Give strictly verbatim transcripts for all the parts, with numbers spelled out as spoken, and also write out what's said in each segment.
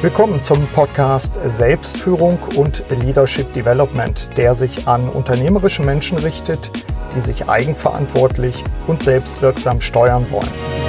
Willkommen zum Podcast Selbstführung und Leadership Development, der sich an unternehmerische Menschen richtet, die sich eigenverantwortlich und selbstwirksam steuern wollen.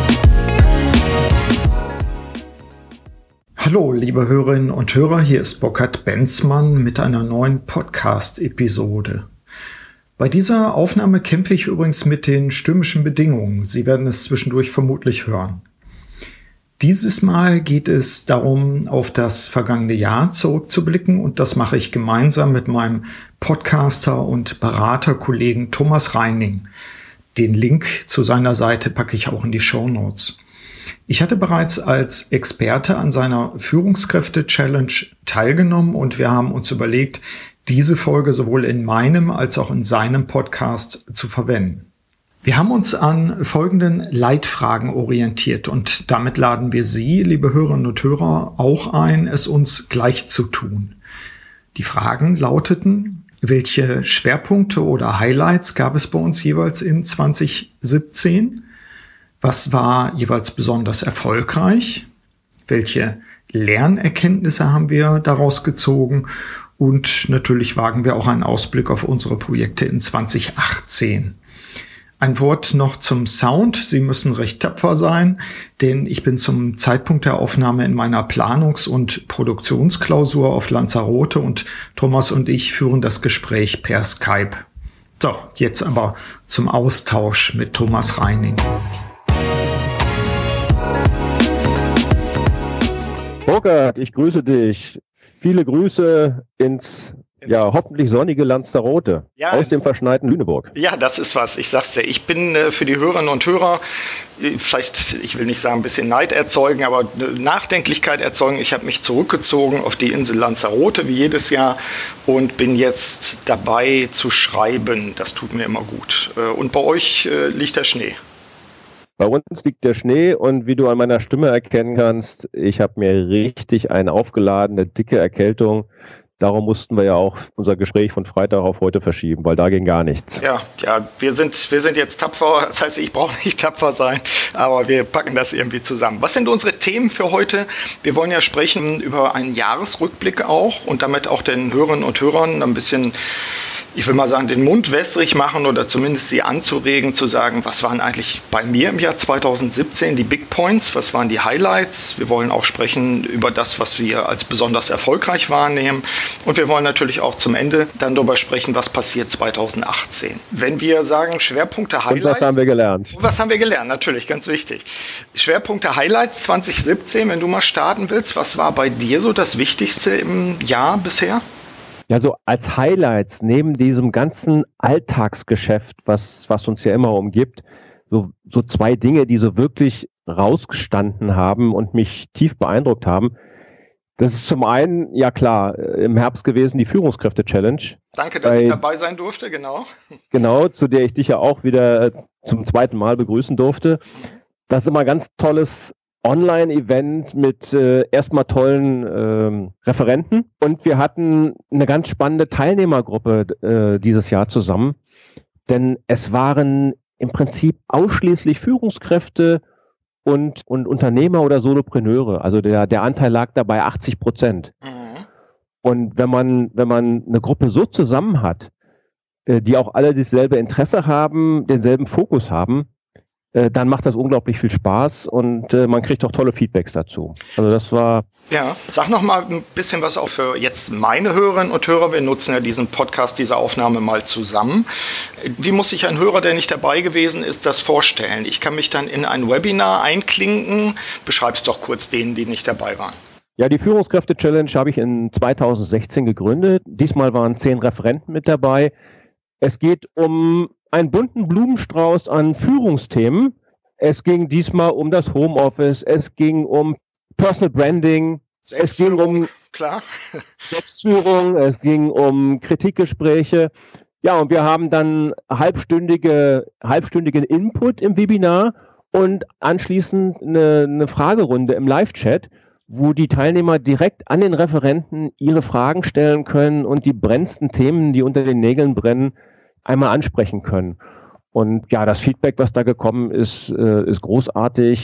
Hallo, liebe Hörerinnen und Hörer, hier ist Burkhard Benzmann mit einer neuen Podcast-Episode. Bei dieser Aufnahme kämpfe ich übrigens mit den stürmischen Bedingungen. Sie werden es zwischendurch vermutlich hören. Dieses Mal geht es darum, auf das vergangene Jahr zurückzublicken, und das mache ich gemeinsam mit meinem Podcaster und Beraterkollegen Thomas Reining. Den Link zu seiner Seite packe ich auch in die Shownotes. Ich hatte bereits als Experte an seiner Führungskräfte-Challenge teilgenommen und wir haben uns überlegt, diese Folge sowohl in meinem als auch in seinem Podcast zu verwenden. Wir haben uns an folgenden Leitfragen orientiert und damit laden wir Sie, liebe Hörerinnen und Hörer, auch ein, es uns gleich zu tun. Die Fragen lauteten: Welche Schwerpunkte oder Highlights gab es bei uns jeweils in zwanzig siebzehn? Was war jeweils besonders erfolgreich? Welche Lernerkenntnisse haben wir daraus gezogen? Und natürlich wagen wir auch einen Ausblick auf unsere Projekte in zwanzig achtzehn. Ein Wort noch zum Sound. Sie müssen recht tapfer sein, denn ich bin zum Zeitpunkt der Aufnahme in meiner Planungs- und Produktionsklausur auf Lanzarote und Thomas und ich führen das Gespräch per Skype. So, jetzt aber zum Austausch mit Thomas Reining. Burkhard, ich grüße dich. Viele Grüße ins ja hoffentlich sonnige Lanzarote, ja, aus dem verschneiten Lüneburg. Ja, das ist was. Ich sag's dir. Ich bin äh, für die Hörerinnen und Hörer äh, vielleicht, ich will nicht sagen ein bisschen Neid erzeugen, aber äh, Nachdenklichkeit erzeugen. Ich habe mich zurückgezogen auf die Insel Lanzarote wie jedes Jahr und bin jetzt dabei zu schreiben. Das tut mir immer gut. Äh, und bei euch äh, liegt der Schnee. Bei uns liegt der Schnee und wie du an meiner Stimme erkennen kannst, ich habe mir richtig eine aufgeladene, dicke Erkältung. Darum mussten wir ja auch unser Gespräch von Freitag auf heute verschieben, weil da ging gar nichts. Ja, ja, wir sind, wir sind jetzt tapfer. Das heißt, ich brauche nicht tapfer sein, aber wir packen das irgendwie zusammen. Was sind unsere Themen für heute? Wir wollen ja sprechen über einen Jahresrückblick auch und damit auch den Hörerinnen und Hörern ein bisschen, ich will mal sagen, den Mund wässrig machen oder zumindest sie anzuregen, zu sagen, was waren eigentlich bei mir im Jahr zwanzig siebzehn die Big Points, was waren die Highlights. Wir wollen auch sprechen über das, was wir als besonders erfolgreich wahrnehmen. Und wir wollen natürlich auch zum Ende dann darüber sprechen, was passiert zwanzig achtzehn. Wenn wir sagen Schwerpunkte Highlights. Und was haben wir gelernt? Und was haben wir gelernt? Natürlich, ganz wichtig. Schwerpunkte Highlights zwanzig siebzehn, wenn du mal starten willst, was war bei dir so das Wichtigste im Jahr bisher? Ja, so als Highlights neben diesem ganzen Alltagsgeschäft, was, was uns ja immer umgibt, so, so zwei Dinge, die so wirklich rausgestanden haben und mich tief beeindruckt haben. Das ist zum einen, ja klar, im Herbst gewesen die Führungskräfte-Challenge. Danke, dass bei, ich dabei sein durfte, genau. Genau, zu der ich dich ja auch wieder zum zweiten Mal begrüßen durfte. Das ist immer ein ganz tolles Online-Event mit äh, erstmal tollen ähm, Referenten. Und wir hatten eine ganz spannende Teilnehmergruppe äh, dieses Jahr zusammen. Denn es waren im Prinzip ausschließlich Führungskräfte und, und Unternehmer oder Solopreneure. Also der, der Anteil lag dabei achtzig Prozent. Mhm. Und wenn man, wenn man eine Gruppe so zusammen hat, äh, die auch alle dasselbe Interesse haben, denselben Fokus haben, äh, dann macht das unglaublich viel Spaß und äh, man kriegt auch tolle Feedbacks dazu. Also das war... Ja, sag noch mal ein bisschen was auch für jetzt meine Hörerinnen und Hörer. Wir nutzen ja diesen Podcast, diese Aufnahme mal zusammen. Wie muss sich ein Hörer, der nicht dabei gewesen ist, das vorstellen? Ich kann mich dann in ein Webinar einklinken. Beschreib's doch kurz denen, die nicht dabei waren. Ja, die Führungskräfte-Challenge habe ich in zwanzig sechzehn gegründet. Diesmal waren zehn Referenten mit dabei. Es geht um einen bunten Blumenstrauß an Führungsthemen. Es ging diesmal um das Homeoffice, es ging um Personal Branding, es ging um klar. Selbstführung, es ging um Kritikgespräche. Ja, und wir haben dann halbstündige, halbstündigen Input im Webinar und anschließend eine, eine Fragerunde im Live-Chat, wo die Teilnehmer direkt an den Referenten ihre Fragen stellen können und die brennendsten Themen, die unter den Nägeln brennen, einmal ansprechen können. Und ja, das Feedback, was da gekommen ist, ist großartig.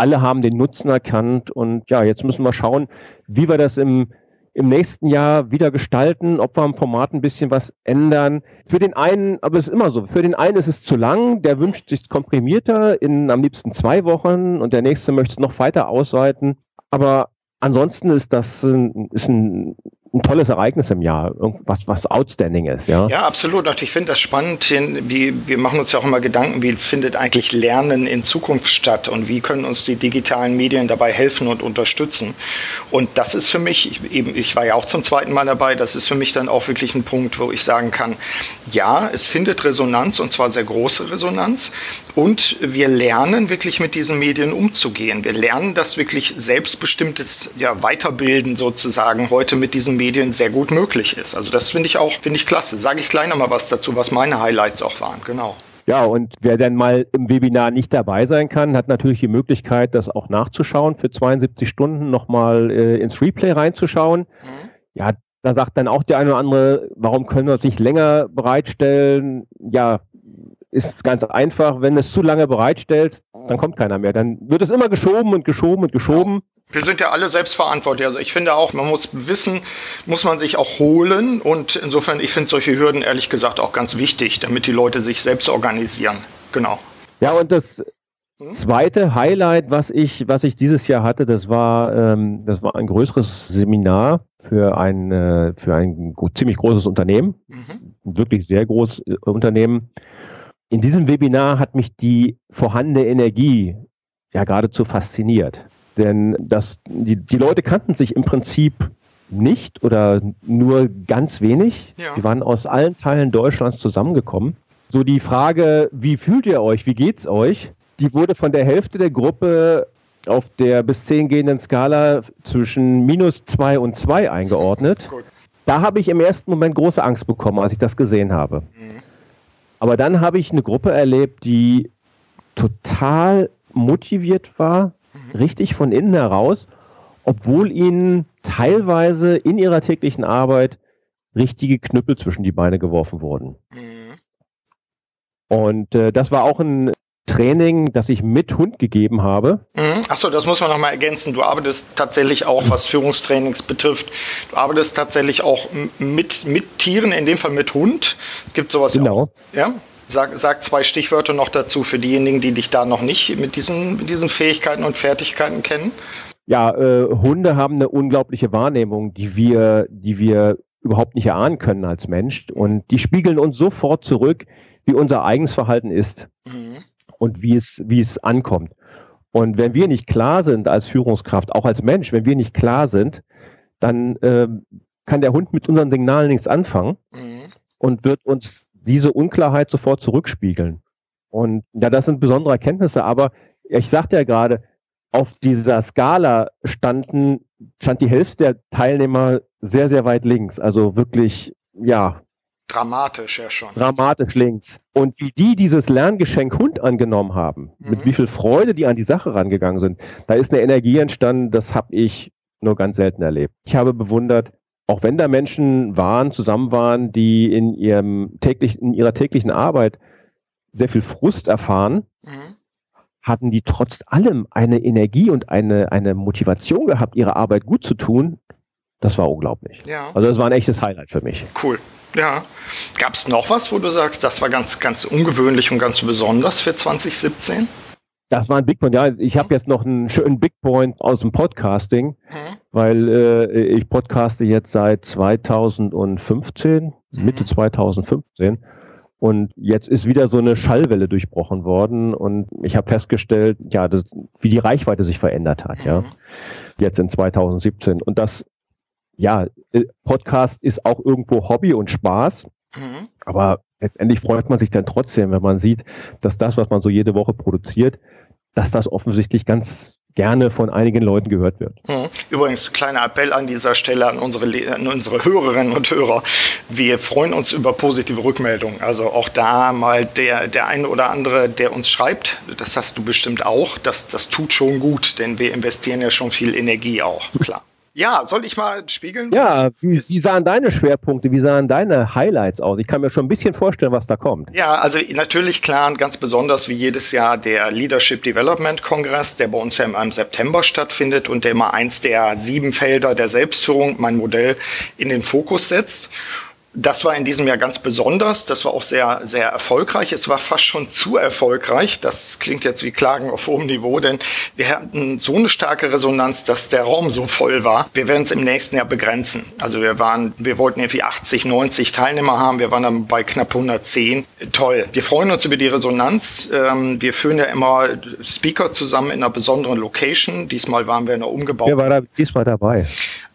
alle haben den Nutzen erkannt und ja, jetzt müssen wir schauen, wie wir das im, im nächsten Jahr wieder gestalten, ob wir am Format ein bisschen was ändern. Für den einen, aber es ist immer so, für den einen ist es zu lang, der wünscht sich komprimierter in am liebsten zwei Wochen und der nächste möchte es noch weiter ausweiten. Aber ansonsten ist das ein, ist ein ein tolles Ereignis im Jahr, irgendwas, was outstanding ist, ja. Ja, absolut. Und ich finde das spannend. Wie, wir machen uns ja auch immer Gedanken, wie findet eigentlich Lernen in Zukunft statt und wie können uns die digitalen Medien dabei helfen und unterstützen. Und das ist für mich, ich, eben, ich war ja auch zum zweiten Mal dabei, das ist für mich dann auch wirklich ein Punkt, wo ich sagen kann, ja, es findet Resonanz und zwar sehr große Resonanz und wir lernen wirklich mit diesen Medien umzugehen. Wir lernen das wirklich selbstbestimmtes, ja, Weiterbilden sozusagen heute mit diesen Medien sehr gut möglich ist. Also das finde ich auch, finde ich klasse. Sage ich gleich nochmal was dazu, was meine Highlights auch waren. Genau. Ja, und wer dann mal im Webinar nicht dabei sein kann, hat natürlich die Möglichkeit, das auch nachzuschauen, für zweiundsiebzig Stunden nochmal äh, ins Replay reinzuschauen. Mhm. Ja, da sagt dann auch der eine oder andere, warum können wir es nicht länger bereitstellen? Ja, ist ganz einfach, wenn du es zu lange bereitstellst, dann kommt keiner mehr. Dann wird es immer geschoben und geschoben und geschoben. Wir sind ja alle selbstverantwortlich. Also ich finde auch, man muss Wissen, muss man sich auch holen. Und insofern, ich finde solche Hürden ehrlich gesagt auch ganz wichtig, damit die Leute sich selbst organisieren. Genau. Ja, und das zweite Highlight, was ich, was ich dieses Jahr hatte, das war, ähm, das war ein größeres Seminar für ein, äh, für ein ziemlich großes Unternehmen. Mhm. Ein wirklich sehr großes äh, Unternehmen. In diesem Webinar hat mich die vorhandene Energie ja geradezu fasziniert. Denn das, die, die Leute kannten sich im Prinzip nicht oder nur ganz wenig. Ja. Die waren aus allen Teilen Deutschlands zusammengekommen. So die Frage, wie fühlt ihr euch, wie geht's euch? Die wurde von der Hälfte der Gruppe auf der bis zehn gehenden Skala zwischen minus zwei und zwei eingeordnet. Gut. Da habe ich im ersten Moment große Angst bekommen, als ich das gesehen habe. Mhm. Aber dann habe ich eine Gruppe erlebt, die total motiviert war, mhm. richtig von innen heraus, obwohl ihnen teilweise in ihrer täglichen Arbeit richtige Knüppel zwischen die Beine geworfen wurden. Mhm. Und äh, das war auch ein Training, das ich mit Hund gegeben habe. Mhm. Achso, das muss man nochmal ergänzen. Du arbeitest tatsächlich auch, was Führungstrainings betrifft, du arbeitest tatsächlich auch mit, mit Tieren, in dem Fall mit Hund. Es gibt sowas genau. Auch. Ja? Sag, sag zwei Stichwörter noch dazu für diejenigen, die dich da noch nicht mit diesen, mit diesen Fähigkeiten und Fertigkeiten kennen. Ja, äh, Hunde haben eine unglaubliche Wahrnehmung, die wir, die wir überhaupt nicht erahnen können als Mensch. Und die spiegeln uns sofort zurück, wie unser eigenes Verhalten ist. Mhm. Und wie es, wie es ankommt. Und wenn wir nicht klar sind als Führungskraft, auch als Mensch, wenn wir nicht klar sind, dann äh, kann der Hund mit unseren Signalen nichts anfangen mhm. und wird uns diese Unklarheit sofort zurückspiegeln. Und ja, das sind besondere Erkenntnisse, aber ich sagte ja gerade, auf dieser Skala standen, stand die Hälfte der Teilnehmer sehr, sehr weit links. Also wirklich, ja, dramatisch ja schon. Dramatisch links. Und wie die dieses Lerngeschenk Hund angenommen haben, mhm. mit wie viel Freude die an die Sache rangegangen sind, da ist eine Energie entstanden, das habe ich nur ganz selten erlebt. Ich habe bewundert, auch wenn da Menschen waren, zusammen waren, die in ihrem täglich, in ihrer täglichen Arbeit sehr viel Frust erfahren, mhm. hatten die trotz allem eine Energie und eine, eine Motivation gehabt, ihre Arbeit gut zu tun. Das war unglaublich. Ja. Also das war ein echtes Highlight für mich. Cool. Ja. Gab es noch was, wo du sagst, das war ganz, ganz ungewöhnlich und ganz besonders für zwanzig siebzehn? Das war ein Big Point. Ja, ich habe jetzt noch einen schönen Big Point aus dem Podcasting, mhm. weil äh, ich podcaste jetzt seit zweitausendfünfzehn, mhm. Mitte zweitausendfünfzehn. Und jetzt ist wieder so eine Schallwelle durchbrochen worden und ich habe festgestellt, ja, das, wie die Reichweite sich verändert hat, mhm. ja, jetzt in zweitausendsiebzehn. Und das, ja, Podcast ist auch irgendwo Hobby und Spaß, mhm. aber letztendlich freut man sich dann trotzdem, wenn man sieht, dass das, was man so jede Woche produziert, dass das offensichtlich ganz gerne von einigen Leuten gehört wird. Übrigens, kleiner Appell an dieser Stelle an unsere, an unsere Hörerinnen und Hörer. Wir freuen uns über positive Rückmeldungen. Also auch da mal der, der eine oder andere, der uns schreibt, das hast du bestimmt auch, das, das tut schon gut, denn wir investieren ja schon viel Energie auch, klar. Ja, soll ich mal spiegeln? Ja, wie, wie sahen deine Schwerpunkte, wie sahen deine Highlights aus? Ich kann mir schon ein bisschen vorstellen, was da kommt. Ja, also natürlich klar und ganz besonders wie jedes Jahr der Leadership Development Kongress, der bei uns ja im September stattfindet und der immer eins der sieben Felder der Selbstführung, mein Modell, in den Fokus setzt. Das war in diesem Jahr ganz besonders. Das war auch sehr, sehr erfolgreich. Es war fast schon zu erfolgreich. Das klingt jetzt wie Klagen auf hohem Niveau, denn wir hatten so eine starke Resonanz, dass der Raum so voll war. Wir werden es im nächsten Jahr begrenzen. Also wir waren, wir wollten irgendwie achtzig, neunzig Teilnehmer haben. Wir waren dann bei knapp hundertzehn. Toll. Wir freuen uns über die Resonanz. Wir führen ja immer Speaker zusammen in einer besonderen Location. Diesmal waren wir in einer umgebauten. Wer war da diesmal dabei?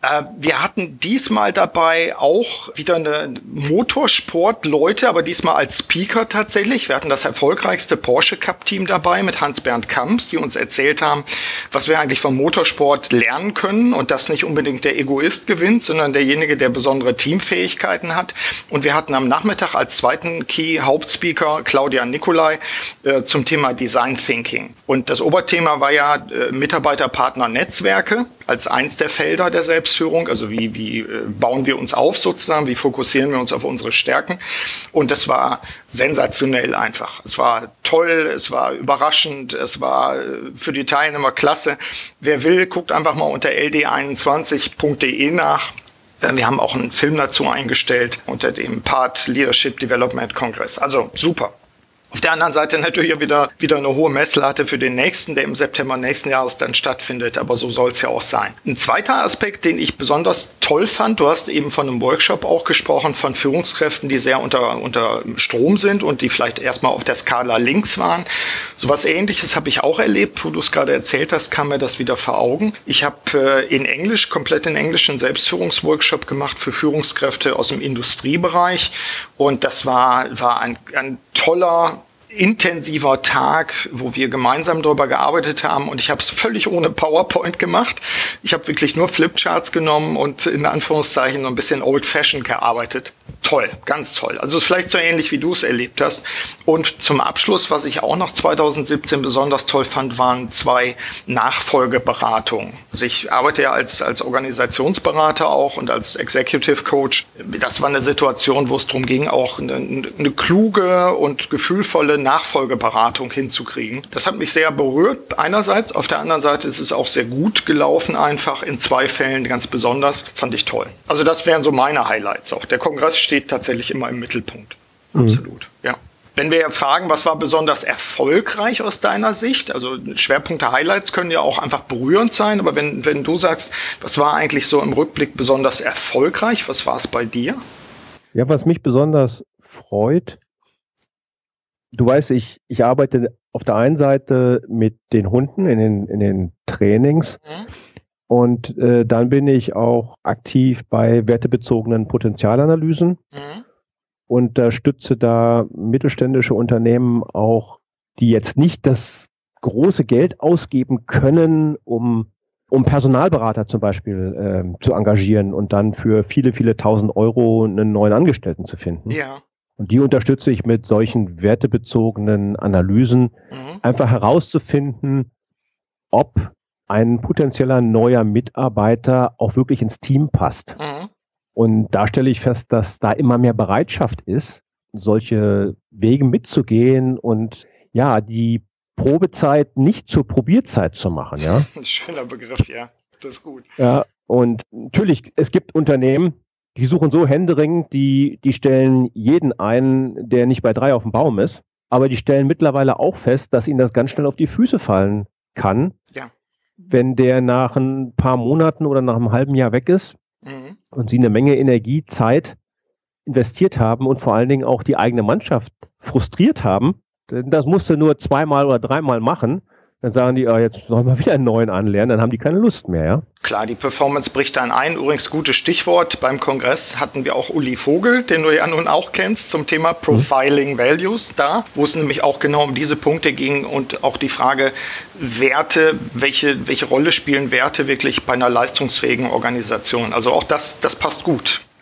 Wir hatten diesmal dabei auch wieder eine Motorsport-Leute, aber diesmal als Speaker tatsächlich. Wir hatten das erfolgreichste Porsche Cup-Team dabei mit Hans-Bernd Kamps, die uns erzählt haben, was wir eigentlich vom Motorsport lernen können und dass nicht unbedingt der Egoist gewinnt, sondern derjenige, der besondere Teamfähigkeiten hat. Und wir hatten am Nachmittag als zweiten Key-Hauptspeaker Claudia Nicolai äh, zum Thema Design Thinking. Und das Oberthema war ja äh, Mitarbeiter-Partner-Netzwerke als eins der Felder der Selbstführung. Also wie, wie äh, bauen wir uns auf sozusagen, wie fokussieren wir uns auf unsere Stärken. Und das war sensationell einfach. Es war toll, es war überraschend, es war äh, für die Teilnehmer klasse. Wer will, guckt einfach mal unter l d einundzwanzig punkt d e nach. Wir haben auch einen Film dazu eingestellt unter dem Part Leadership Development Congress. Also super. Auf der anderen Seite natürlich auch wieder, wieder eine hohe Messlatte für den nächsten, der im September nächsten Jahres dann stattfindet. Aber so soll es ja auch sein. Ein zweiter Aspekt, den ich besonders toll fand, du hast eben von einem Workshop auch gesprochen, von Führungskräften, die sehr unter, unter Strom sind und die vielleicht erstmal auf der Skala links waren. Sowas Ähnliches habe ich auch erlebt, wo du es gerade erzählt hast, kam mir das wieder vor Augen. Ich habe äh, in Englisch, komplett in Englisch, einen Selbstführungsworkshop gemacht für Führungskräfte aus dem Industriebereich. Und das war, war ein, ein toller, intensiver Tag, wo wir gemeinsam darüber gearbeitet haben und ich habe es völlig ohne PowerPoint gemacht. Ich habe wirklich nur Flipcharts genommen und in Anführungszeichen so ein bisschen old-fashioned gearbeitet. Toll, ganz toll. Also vielleicht so ähnlich, wie du es erlebt hast. Und zum Abschluss, was ich auch noch zwanzig siebzehn besonders toll fand, waren zwei Nachfolgeberatungen. Also ich arbeite ja als, als Organisationsberater auch und als Executive Coach. Das war eine Situation, wo es darum ging, auch eine, eine kluge und gefühlvolle Nachfolgeberatung hinzukriegen. Das hat mich sehr berührt einerseits. Auf der anderen Seite ist es auch sehr gut gelaufen einfach. In zwei Fällen ganz besonders. Fand ich toll. Also das wären so meine Highlights auch. Der Kongress steht tatsächlich immer im Mittelpunkt. Mhm. Absolut, ja. Wenn wir fragen, was war besonders erfolgreich aus deiner Sicht? Also Schwerpunkte, Highlights können ja auch einfach berührend sein. Aber wenn, wenn du sagst, was war eigentlich so im Rückblick besonders erfolgreich? Was war es bei dir? Ja, was mich besonders freut, du weißt, ich, ich arbeite auf der einen Seite mit den Hunden in den, in den Trainings mhm. und äh, dann bin ich auch aktiv bei wertebezogenen Potenzialanalysen mhm. und unterstütze da mittelständische Unternehmen auch, die jetzt nicht das große Geld ausgeben können, um, um Personalberater zum Beispiel äh, zu engagieren und dann für viele, viele tausend Euro einen neuen Angestellten zu finden. Ja. Und die unterstütze ich mit solchen wertebezogenen Analysen, mhm. einfach herauszufinden, ob ein potenzieller neuer Mitarbeiter auch wirklich ins Team passt. Mhm. Und da stelle ich fest, dass da immer mehr Bereitschaft ist, solche Wege mitzugehen und ja, die Probezeit nicht zur Probierzeit zu machen. Ja? Schöner Begriff, ja. Das ist gut. Ja, und natürlich, es gibt Unternehmen, die suchen so händeringend, die, die stellen jeden ein, der nicht bei drei auf dem Baum ist. Aber die stellen mittlerweile auch fest, dass ihnen das ganz schnell auf die Füße fallen kann, ja. wenn der nach ein paar Monaten oder nach einem halben Jahr weg ist mhm. und sie eine Menge Energie, Zeit investiert haben und vor allen Dingen auch die eigene Mannschaft frustriert haben. Das musst du nur zweimal oder dreimal machen. Dann sagen die, ah, jetzt sollen wir wieder einen neuen anlernen, dann haben die keine Lust mehr, ja? Klar, die Performance bricht dann ein. Übrigens, gutes Stichwort, beim Kongress hatten wir auch Uli Vogel, den du ja nun auch kennst, zum Thema Profiling mhm. Values da, wo es nämlich auch genau um diese Punkte ging und auch die Frage, Werte, welche, welche Rolle spielen Werte wirklich bei einer leistungsfähigen Organisation? Also auch das, das passt gut.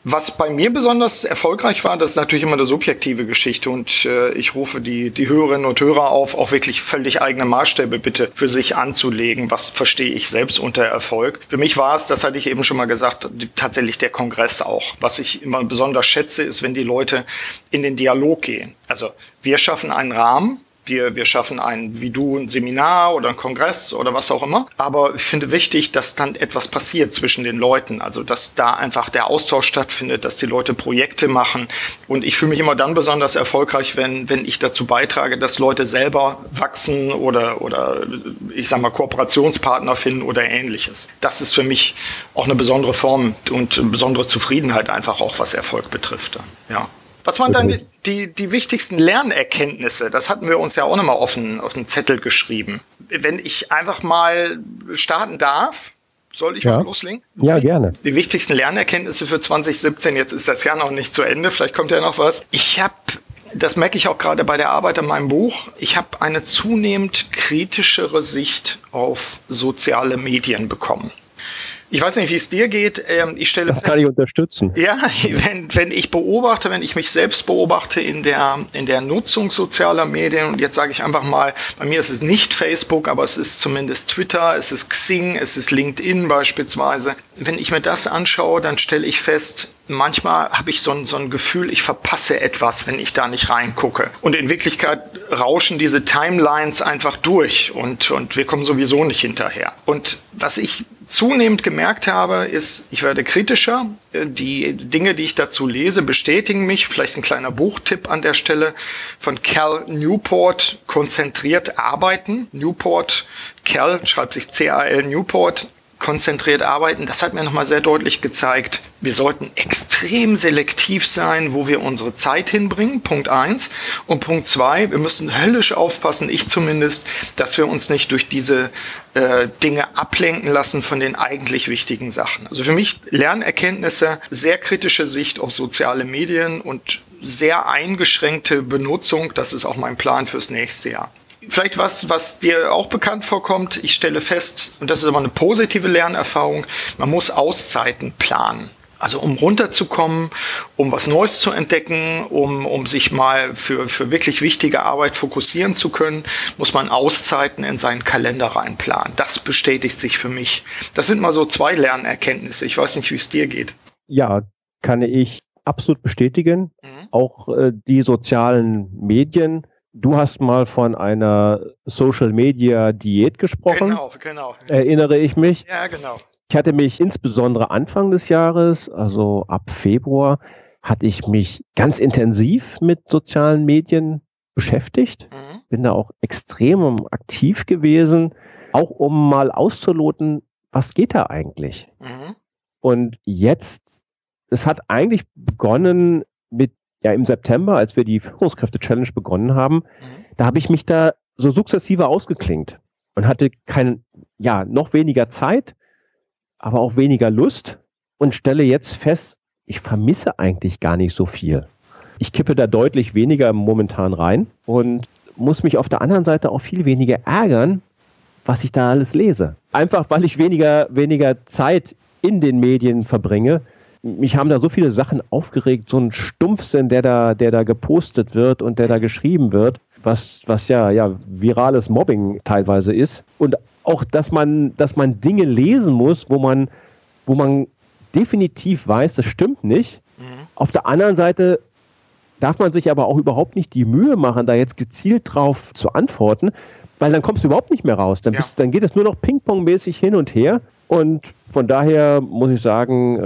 Was bei mir besonders erfolgreich war, das ist natürlich immer eine subjektive Geschichte und äh, ich rufe die, die Hörerinnen und Hörer auf, auch wirklich völlig eigene Maßstäbe bitte für sich anzulegen. Was verstehe ich selbst unter Erfolg? Für mich war es, das hatte ich eben schon mal gesagt, die, tatsächlich der Kongress auch. Was ich immer besonders schätze, ist, wenn die Leute in den Dialog gehen. Also wir schaffen einen Rahmen. Wir, wir schaffen ein, wie du, ein Seminar oder ein Kongress oder was auch immer. Aber ich finde wichtig, dass dann etwas passiert zwischen den Leuten. Also, dass da einfach der Austausch stattfindet, dass die Leute Projekte machen. Und ich fühle mich immer dann besonders erfolgreich, wenn, wenn ich dazu beitrage, dass Leute selber wachsen oder, oder, ich sag mal, Kooperationspartner finden oder Ähnliches. Das ist für mich auch eine besondere Form und eine besondere Zufriedenheit einfach auch, was Erfolg betrifft. Ja. Was waren dann die, die, die wichtigsten Lernerkenntnisse? Das hatten wir uns ja auch nochmal auf den, auf den Zettel geschrieben. Wenn ich einfach mal starten darf, soll ich ja. mal loslegen? Ja, gerne. Die wichtigsten Lernerkenntnisse für zwanzig siebzehn, jetzt ist das Jahr noch nicht zu Ende, vielleicht kommt ja noch was. Ich habe, das merke ich auch gerade bei der Arbeit an meinem Buch, ich habe eine zunehmend kritischere Sicht auf soziale Medien bekommen. Ich weiß nicht, wie es dir geht. Ich stelle das kann ich unterstützen. Ja, wenn, wenn ich beobachte, wenn ich mich selbst beobachte in der, in der Nutzung sozialer Medien, und jetzt sage ich einfach mal, bei mir ist es nicht Facebook, aber es ist zumindest Twitter, es ist Xing, es ist LinkedIn beispielsweise. Wenn ich mir das anschaue, dann stelle ich fest, manchmal habe ich so ein, so ein Gefühl, ich verpasse etwas, wenn ich da nicht reingucke. Und in Wirklichkeit rauschen diese Timelines einfach durch und, und wir kommen sowieso nicht hinterher. Und was ich zunehmend gemerkt habe, ist, ich werde kritischer. Die Dinge, die ich dazu lese, bestätigen mich. Vielleicht ein kleiner Buchtipp an der Stelle von Cal Newport, Konzentriert arbeiten. Newport, Cal schreibt sich C A L Newport. Konzentriert arbeiten, das hat mir nochmal sehr deutlich gezeigt, wir sollten extrem selektiv sein, wo wir unsere Zeit hinbringen, Punkt eins. Und Punkt zwei, wir müssen höllisch aufpassen, ich zumindest, dass wir uns nicht durch diese äh, Dinge ablenken lassen von den eigentlich wichtigen Sachen. Also für mich Lernerkenntnisse, sehr kritische Sicht auf soziale Medien und sehr eingeschränkte Benutzung, das ist auch mein Plan fürs nächste Jahr. Vielleicht was, was dir auch bekannt vorkommt. Ich stelle fest, und das ist aber eine positive Lernerfahrung, man muss Auszeiten planen. Also um runterzukommen, um was Neues zu entdecken, um, um sich mal für, für wirklich wichtige Arbeit fokussieren zu können, muss man Auszeiten in seinen Kalender reinplanen. Das bestätigt sich für mich. Das sind mal so zwei Lernerkenntnisse. Ich weiß nicht, wie es dir geht. Ja, kann ich absolut bestätigen. Mhm. Auch äh, die sozialen Medien. Du hast mal von einer Social-Media-Diät gesprochen. Genau, genau. Erinnere ich mich. Ja, genau. Ich hatte mich insbesondere Anfang des Jahres, also ab Februar, hatte ich mich ganz intensiv mit sozialen Medien beschäftigt. Mhm. Bin da auch extrem aktiv gewesen, auch um mal auszuloten, was geht da eigentlich? Mhm. Und jetzt, es hat eigentlich begonnen mit ja, im September, als wir die Führungskräfte-Challenge begonnen haben, mhm. da habe ich mich da so sukzessive ausgeklinkt und hatte keine, ja, noch weniger Zeit, aber auch weniger Lust und stelle jetzt fest, ich vermisse eigentlich gar nicht so viel. Ich kippe da deutlich weniger momentan rein und muss mich auf der anderen Seite auch viel weniger ärgern, was ich da alles lese. Einfach, weil ich weniger, weniger Zeit in den Medien verbringe. Mich haben da so viele Sachen aufgeregt, so ein Stumpfsinn, der da, der da gepostet wird und der da geschrieben wird, was, was ja, ja, virales Mobbing teilweise ist. Und auch, dass man, dass man Dinge lesen muss, wo man, wo man definitiv weiß, das stimmt nicht. Mhm. Auf der anderen Seite darf man sich aber auch überhaupt nicht die Mühe machen, da jetzt gezielt drauf zu antworten, weil dann kommst du überhaupt nicht mehr raus. Dann, bist, ja. dann geht es nur noch Ping-Pong-mäßig hin und her. Und von daher muss ich sagen,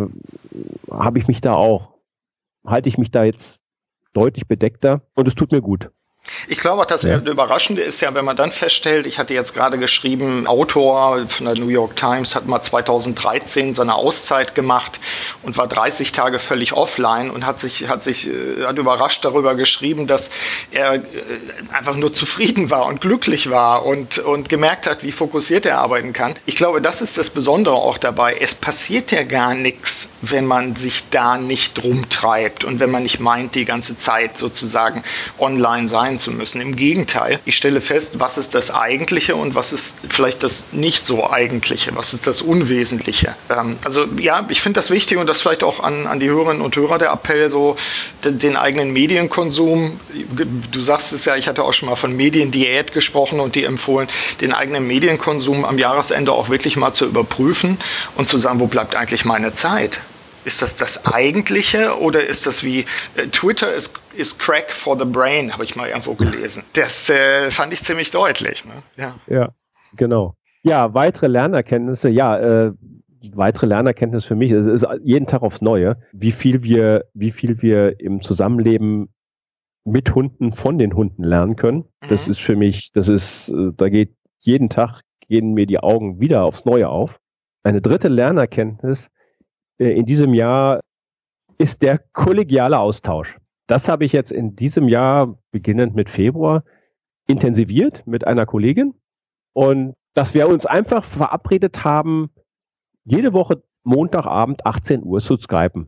äh, habe ich mich da auch, halte ich mich da jetzt deutlich bedeckter und es tut mir gut. Ich glaube auch, das ja. Überraschende ist ja, wenn man dann feststellt, ich hatte jetzt gerade geschrieben, Autor von der New York Times hat mal zweitausenddreizehn seine Auszeit gemacht und war dreißig Tage völlig offline und hat sich, hat sich, hat überrascht darüber geschrieben, dass er einfach nur zufrieden war und glücklich war und, und gemerkt hat, wie fokussiert er arbeiten kann. Ich glaube, das ist das Besondere auch dabei. Es passiert ja gar nichts, wenn man sich da nicht rumtreibt und wenn man nicht meint, die ganze Zeit sozusagen online sein erklären zu müssen. Im Gegenteil, ich stelle fest, was ist das Eigentliche und was ist vielleicht das nicht so Eigentliche, was ist das Unwesentliche. Ähm, also ja, ich finde das wichtig und das vielleicht auch an, an die Hörerinnen und Hörer der Appell, so den, den eigenen Medienkonsum. Du sagst es ja, ich hatte auch schon mal von Mediendiät gesprochen und die empfohlen, den eigenen Medienkonsum am Jahresende auch wirklich mal zu überprüfen und zu sagen, wo bleibt eigentlich meine Zeit? Ist das das Eigentliche oder ist das wie äh, Twitter ist, ist Crack for the Brain, habe ich mal irgendwo gelesen. Das äh, fand ich ziemlich deutlich. Ne? Ja. ja, genau. Ja, weitere Lernerkenntnisse. Ja, äh, weitere Lernerkenntnis für mich ist, ist jeden Tag aufs Neue, wie viel wir, wie viel wir im Zusammenleben mit Hunden von den Hunden lernen können. Mhm. Das ist für mich, das ist, äh, da geht jeden Tag gehen mir die Augen wieder aufs Neue auf. Eine dritte Lernerkenntnis in diesem Jahr ist der kollegiale Austausch. Das habe ich jetzt in diesem Jahr, beginnend mit Februar, intensiviert mit einer Kollegin und dass wir uns einfach verabredet haben, jede Woche Montagabend achtzehn Uhr zu skypen.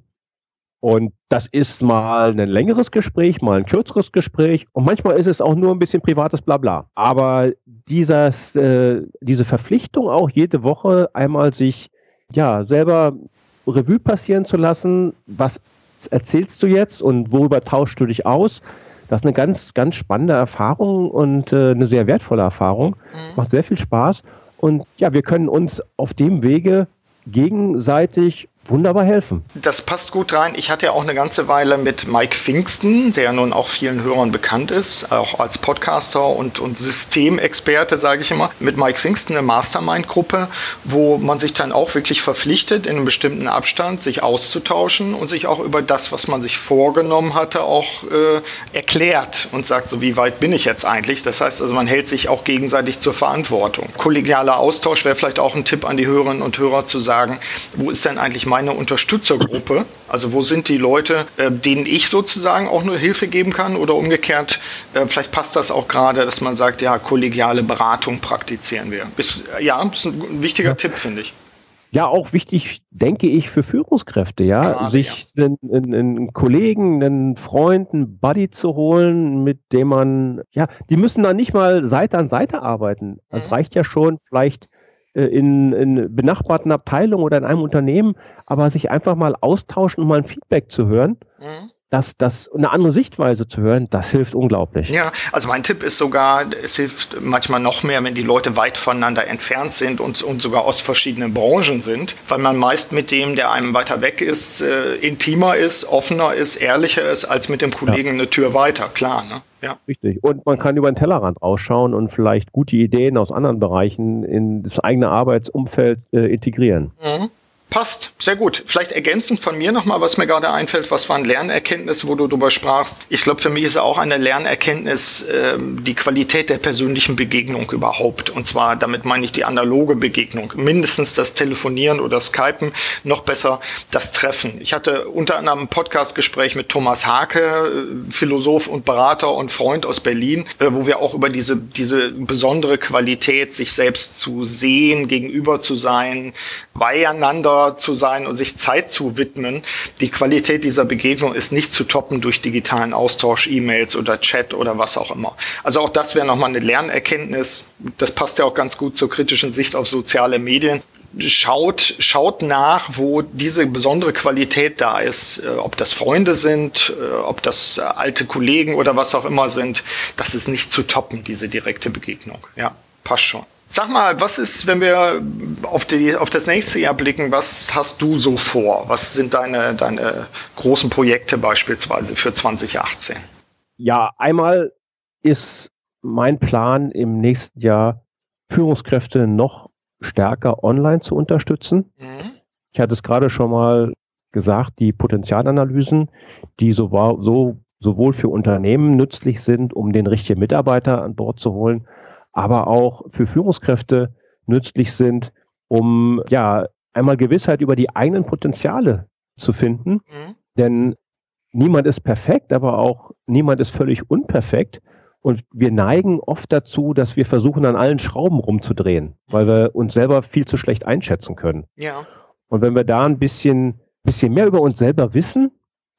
Und das ist mal ein längeres Gespräch, mal ein kürzeres Gespräch und manchmal ist es auch nur ein bisschen privates Blabla. Aber dieses, äh, diese Verpflichtung auch jede Woche einmal sich ja selber Revue passieren zu lassen, was erzählst du jetzt und worüber tauschst du dich aus? Das ist eine ganz, ganz spannende Erfahrung und äh, eine sehr wertvolle Erfahrung. Mhm. Macht sehr viel Spaß und ja, wir können uns auf dem Wege gegenseitig wunderbar helfen. Das passt gut rein. Ich hatte ja auch eine ganze Weile mit Mike Pfingsten, der nun auch vielen Hörern bekannt ist, auch als Podcaster und, und Systemexperte, sage ich immer, mit Mike Pfingsten eine Mastermind-Gruppe, wo man sich dann auch wirklich verpflichtet, in einem bestimmten Abstand sich auszutauschen und sich auch über das, was man sich vorgenommen hatte, auch äh, erklärt und sagt, so wie weit bin ich jetzt eigentlich? Das heißt also, man hält sich auch gegenseitig zur Verantwortung. Kollegialer Austausch wäre vielleicht auch ein Tipp an die Hörerinnen und Hörer zu sagen, wo ist denn eigentlich mein meine Unterstützergruppe, also wo sind die Leute, äh, denen ich sozusagen auch nur Hilfe geben kann oder umgekehrt, äh, vielleicht passt das auch gerade, dass man sagt, ja, kollegiale Beratung praktizieren wir. Ist, ja, ist ein wichtiger ja. Tipp, finde ich. Ja, auch wichtig, denke ich, für Führungskräfte, ja, Gerade, sich ja. Einen, einen, einen Kollegen, einen Freund, einen Buddy zu holen, mit dem man, ja, die müssen dann nicht mal Seite an Seite arbeiten. Das mhm. reicht ja schon, vielleicht In, in benachbarten Abteilungen oder in einem Unternehmen, aber sich einfach mal austauschen und mal ein Feedback zu hören, mhm. das, das, eine andere Sichtweise zu hören, das hilft unglaublich. Ja, also mein Tipp ist sogar, es hilft manchmal noch mehr, wenn die Leute weit voneinander entfernt sind und, und sogar aus verschiedenen Branchen sind, weil man meist mit dem, der einem weiter weg ist, äh, intimer ist, offener ist, ehrlicher ist, als mit dem Kollegen ja. eine Tür weiter, klar, ne? Ja. Richtig. Und man kann über den Tellerrand rausschauen und vielleicht gute Ideen aus anderen Bereichen in das eigene Arbeitsumfeld äh, integrieren. Mhm. Passt, sehr gut. Vielleicht ergänzend von mir nochmal, was mir gerade einfällt, was waren Lernerkenntnisse, wo du drüber sprachst. Ich glaube, für mich ist auch eine Lernerkenntnis äh, die Qualität der persönlichen Begegnung überhaupt. Und zwar, damit meine ich die analoge Begegnung. Mindestens das Telefonieren oder Skypen, noch besser das Treffen. Ich hatte unter anderem ein Podcastgespräch mit Thomas Hake, Philosoph und Berater und Freund aus Berlin, äh, wo wir auch über diese, diese besondere Qualität, sich selbst zu sehen, gegenüber zu sein, beieinander zu sein und sich Zeit zu widmen. Die Qualität dieser Begegnung ist nicht zu toppen durch digitalen Austausch, E-Mails oder Chat oder was auch immer. Also auch das wäre nochmal eine Lernerkenntnis. Das passt ja auch ganz gut zur kritischen Sicht auf soziale Medien. Schaut, schaut nach, wo diese besondere Qualität da ist, äh, ob das Freunde sind, äh, ob das äh, alte Kollegen oder was auch immer sind. Das ist nicht zu toppen, diese direkte Begegnung. Ja, passt schon. Sag mal, was ist, wenn wir auf, die, auf das nächste Jahr blicken, was hast du so vor? Was sind deine, deine großen Projekte beispielsweise für zwanzig achtzehn? Ja, einmal ist mein Plan im nächsten Jahr, Führungskräfte noch stärker online zu unterstützen. Mhm. Ich hatte es gerade schon mal gesagt, die Potenzialanalysen, die so, so, sowohl für Unternehmen nützlich sind, um den richtigen Mitarbeiter an Bord zu holen, aber auch für Führungskräfte nützlich sind, um ja einmal Gewissheit über die eigenen Potenziale zu finden. Mhm. Denn niemand ist perfekt, aber auch niemand ist völlig unperfekt. Und wir neigen oft dazu, dass wir versuchen, an allen Schrauben rumzudrehen, weil wir uns selber viel zu schlecht einschätzen können. Ja. Und wenn wir da ein bisschen, bisschen mehr über uns selber wissen,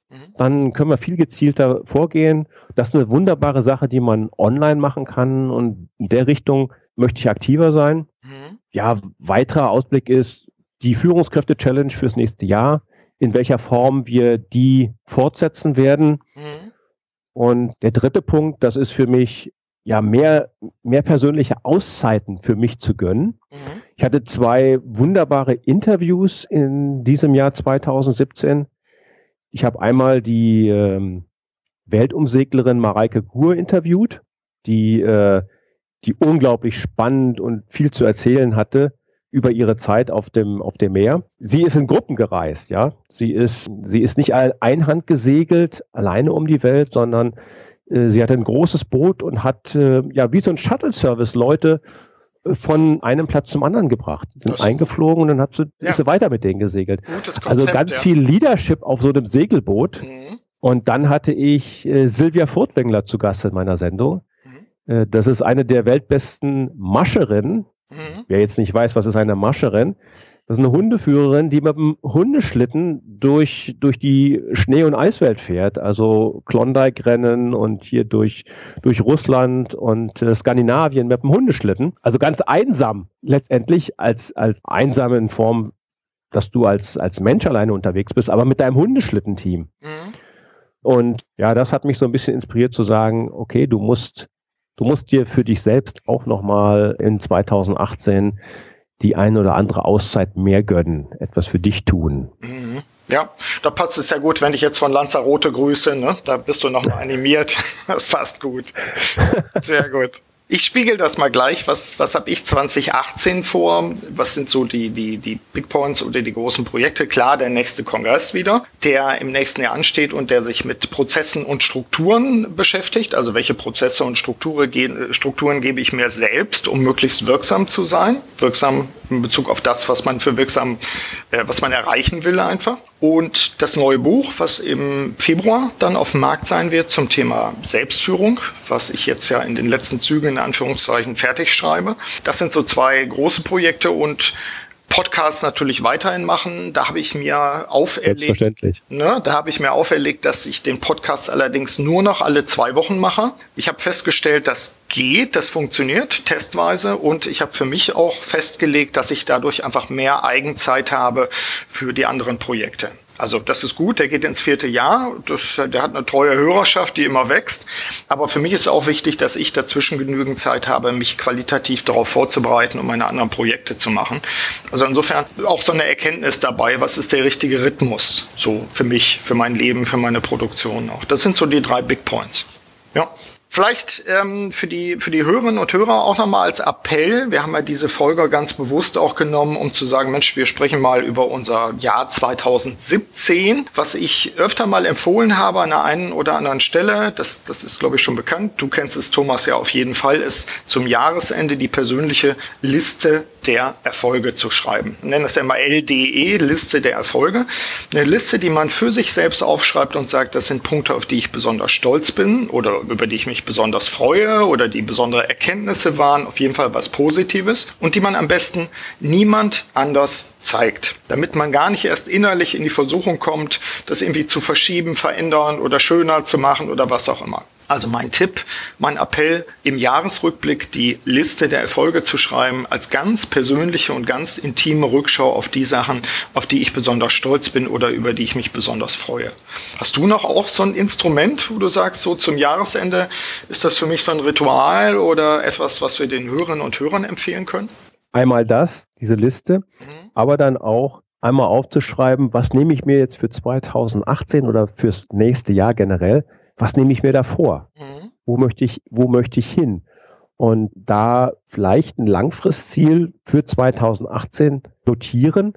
Mhm. Dann können wir viel gezielter vorgehen. Das ist eine wunderbare Sache, die man online machen kann. Und in der Richtung möchte ich aktiver sein. Mhm. Ja, weiterer Ausblick ist die Führungskräfte-Challenge fürs nächste Jahr, in welcher Form wir die fortsetzen werden. Mhm. Und der dritte Punkt, das ist für mich, ja, mehr, mehr persönliche Auszeiten für mich zu gönnen. Mhm. Ich hatte zwei wunderbare Interviews in diesem Jahr zweitausendsiebzehn. Ich habe einmal die ähm, Weltumseglerin Mareike Guhr interviewt, die, äh, die unglaublich spannend und viel zu erzählen hatte über ihre Zeit auf dem, auf dem Meer. Sie ist in Gruppen gereist, ja. Sie ist, sie ist nicht einhand gesegelt, alleine um die Welt, sondern äh, sie hatte ein großes Boot und hat, äh, ja, wie so ein Shuttle-Service Leute von einem Platz zum anderen gebracht. Sie sind eingeflogen und dann hat sie, ja. ist sie weiter mit denen gesegelt. Gutes Konzept, also ganz ja. viel Leadership auf so einem Segelboot. Mhm. Und dann hatte ich äh, Silvia Furtwängler zu Gast in meiner Sendung. Mhm. Äh, das ist eine der weltbesten Mascherinnen. Mhm. Wer jetzt nicht weiß, was ist eine Mascherin? Das ist eine Hundeführerin, die mit dem Hundeschlitten durch, durch die Schnee- und Eiswelt fährt. Also Klondike-Rennen und hier durch, durch Russland und äh, Skandinavien mit dem Hundeschlitten. Also ganz einsam letztendlich, als, als einsam in Form, dass du als, als Mensch alleine unterwegs bist, aber mit deinem Hundeschlittenteam. Mhm. Und ja, das hat mich so ein bisschen inspiriert zu sagen, okay, du musst, du musst dir für dich selbst auch nochmal in zweitausendachtzehn die eine oder andere Auszeit mehr gönnen, etwas für dich tun. Mhm. Ja, da passt es ja gut, wenn ich jetzt von Lanzarote grüße, ne? Da bist du nochmal animiert. Das passt gut. Sehr gut. Ich spiegel das mal gleich. Was, was habe ich zwanzig achtzehn vor? Was sind so die, die, die Big Points oder die großen Projekte? Klar, der nächste Kongress wieder, der im nächsten Jahr ansteht und der sich mit Prozessen und Strukturen beschäftigt. Also welche Prozesse und Strukturen, Strukturen gebe ich mir selbst, um möglichst wirksam zu sein? Wirksam in Bezug auf das, was man für wirksam, äh, was man erreichen will einfach. Und das neue Buch, was im Februar dann auf dem Markt sein wird zum Thema Selbstführung, was ich jetzt ja in den letzten Zügen in Anführungszeichen fertig schreibe. Das sind so zwei große Projekte und Podcasts natürlich weiterhin machen. Da habe ich mir auferlegt, ne, da habe ich mir auferlegt, dass ich den Podcast allerdings nur noch alle zwei Wochen mache. Ich habe festgestellt, das geht, das funktioniert testweise und ich habe für mich auch festgelegt, dass ich dadurch einfach mehr Eigenzeit habe für die anderen Projekte. Also das ist gut, der geht ins vierte Jahr, das, der hat eine treue Hörerschaft, die immer wächst. Aber für mich ist auch wichtig, dass ich dazwischen genügend Zeit habe, mich qualitativ darauf vorzubereiten, um meine anderen Projekte zu machen. Also insofern auch so eine Erkenntnis dabei, was ist der richtige Rhythmus so für mich, für mein Leben, für meine Produktion auch. Das sind so die drei Big Points. Ja. Vielleicht ähm, für die für die Hörerinnen und Hörer auch nochmal als Appell. Wir haben ja diese Folge ganz bewusst auch genommen, um zu sagen, Mensch, wir sprechen mal über unser Jahr zweitausendsiebzehn. Was ich öfter mal empfohlen habe an der einen oder anderen Stelle, das das ist, glaube ich, schon bekannt. Du kennst es, Thomas, ja auf jeden Fall, ist zum Jahresende die persönliche Liste der Erfolge zu schreiben. Wir nennen das ja immer L D E, Liste der Erfolge. Eine Liste, die man für sich selbst aufschreibt und sagt, das sind Punkte, auf die ich besonders stolz bin oder über die ich mich besonders freue oder die besondere Erkenntnisse waren, auf jeden Fall was Positives und die man am besten niemand anders zeigt, damit man gar nicht erst innerlich in die Versuchung kommt, das irgendwie zu verschieben, verändern oder schöner zu machen oder was auch immer. Also mein Tipp, mein Appell, im Jahresrückblick die Liste der Erfolge zu schreiben, als ganz persönliche und ganz intime Rückschau auf die Sachen, auf die ich besonders stolz bin oder über die ich mich besonders freue. Hast du noch auch so ein Instrument, wo du sagst, so zum Jahresende ist das für mich so ein Ritual oder etwas, was wir den Hörerinnen und Hörern empfehlen können? Einmal das, diese Liste, mhm. aber dann auch einmal aufzuschreiben, was nehme ich mir jetzt für zweitausendachtzehn oder fürs nächste Jahr generell, was nehme ich mir da vor? Mhm. Wo möchte ich, wo möchte ich hin? Und da vielleicht ein Langfristziel für zweitausendachtzehn notieren,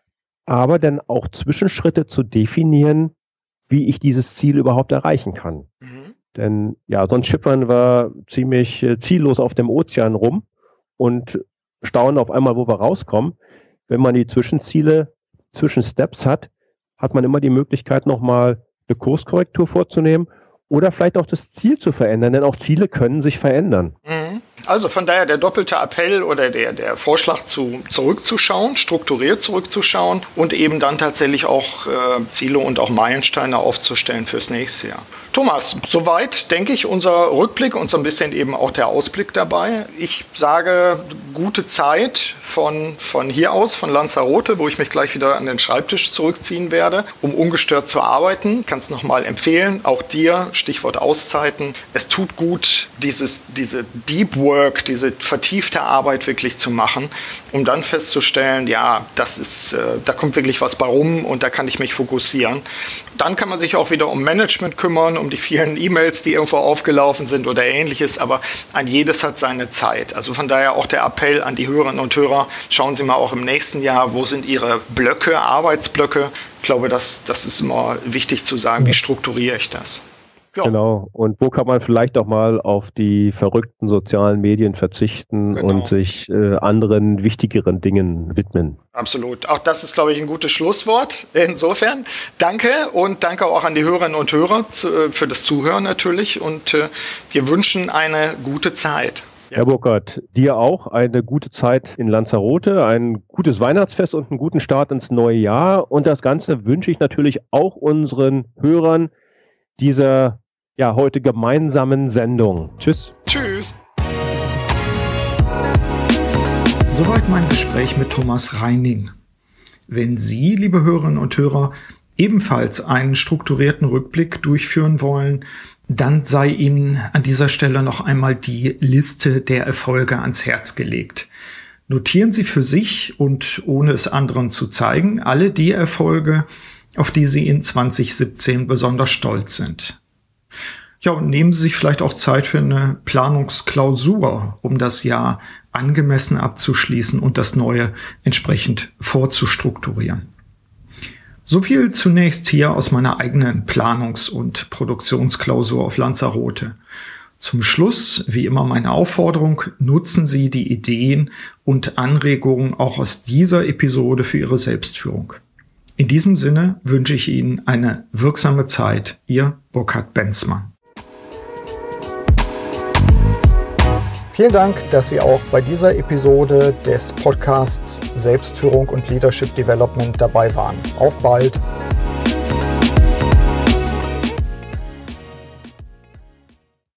aber dann auch Zwischenschritte zu definieren, wie ich dieses Ziel überhaupt erreichen kann. Mhm. Denn ja, sonst schippern wir ziemlich äh, ziellos auf dem Ozean rum und staunen auf einmal, wo wir rauskommen. Wenn man die Zwischenziele, Zwischensteps hat, hat man immer die Möglichkeit, nochmal eine Kurskorrektur vorzunehmen oder vielleicht auch das Ziel zu verändern, denn auch Ziele können sich verändern. Mhm. Also von daher der doppelte Appell oder der, der Vorschlag, zu, zurückzuschauen, strukturiert zurückzuschauen und eben dann tatsächlich auch äh, Ziele und auch Meilensteine aufzustellen fürs nächste Jahr. Thomas, soweit, denke ich, unser Rückblick und so ein bisschen eben auch der Ausblick dabei. Ich sage gute Zeit von, von hier aus, von Lanzarote, wo ich mich gleich wieder an den Schreibtisch zurückziehen werde, um ungestört zu arbeiten. Kann es nochmal empfehlen, auch dir, Stichwort Auszeiten. Es tut gut, dieses, diese Deep Work, diese vertiefte Arbeit wirklich zu machen, um dann festzustellen, ja, das ist, äh, da kommt wirklich was bei rum und da kann ich mich fokussieren. Dann kann man sich auch wieder um Management kümmern, um die vielen E-Mails, die irgendwo aufgelaufen sind oder ähnliches, aber ein jedes hat seine Zeit. Also von daher auch der Appell an die Hörerinnen und Hörer, schauen Sie mal auch im nächsten Jahr, wo sind Ihre Blöcke, Arbeitsblöcke. Ich glaube, das, das ist immer wichtig zu sagen, wie strukturiere ich das? Ja. Genau. Und wo kann man vielleicht auch mal auf die verrückten sozialen Medien verzichten genau. und sich äh, anderen, wichtigeren Dingen widmen? Absolut. Auch das ist, glaube ich, ein gutes Schlusswort. Insofern danke und danke auch an die Hörerinnen und Hörer zu, für das Zuhören natürlich. Und äh, wir wünschen eine gute Zeit. Ja. Herr Burkhardt, dir auch eine gute Zeit in Lanzarote, ein gutes Weihnachtsfest und einen guten Start ins neue Jahr. Und das Ganze wünsche ich natürlich auch unseren Hörern dieser ja, heute gemeinsamen Sendung. Tschüss. Tschüss. Soweit mein Gespräch mit Thomas Reining. Wenn Sie, liebe Hörerinnen und Hörer, ebenfalls einen strukturierten Rückblick durchführen wollen, dann sei Ihnen an dieser Stelle noch einmal die Liste der Erfolge ans Herz gelegt. Notieren Sie für sich und ohne es anderen zu zeigen, alle die Erfolge, auf die Sie in zwanzig siebzehn besonders stolz sind. Ja, und nehmen Sie sich vielleicht auch Zeit für eine Planungsklausur, um das Jahr angemessen abzuschließen und das Neue entsprechend vorzustrukturieren. So viel zunächst hier aus meiner eigenen Planungs- und Produktionsklausur auf Lanzarote. Zum Schluss, wie immer, meine Aufforderung, nutzen Sie die Ideen und Anregungen auch aus dieser Episode für Ihre Selbstführung. In diesem Sinne wünsche ich Ihnen eine wirksame Zeit. Ihr Burkhardt Benzmann. Vielen Dank, dass Sie auch bei dieser Episode des Podcasts Selbstführung und Leadership Development dabei waren. Auf bald!